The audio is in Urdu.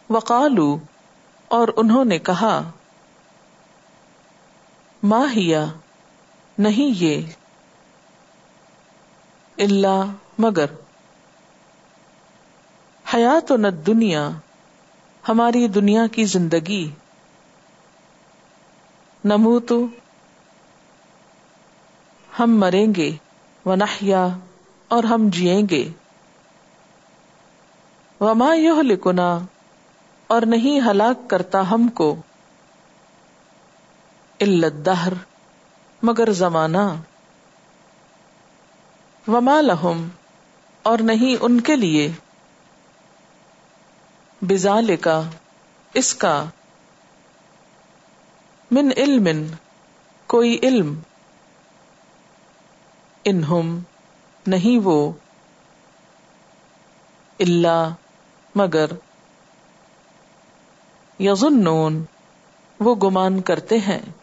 وقالو اور انہوں نے کہا ما ہیا نہیں یہ الا مگر حیاتنا الدنیا ہماری دنیا کی زندگی نموت ہم مریں گے ونحیا اور ہم جیئیں گے وما یہلکنا اور نہیں ہلاک کرتا ہم کو الا الدہر مگر زمانہ وما لہم اور نہیں ان کے لیے بذالک اس کا من علم کوئی علم انہم نہیں وہ الا مگر یظنون وہ گمان کرتے ہیں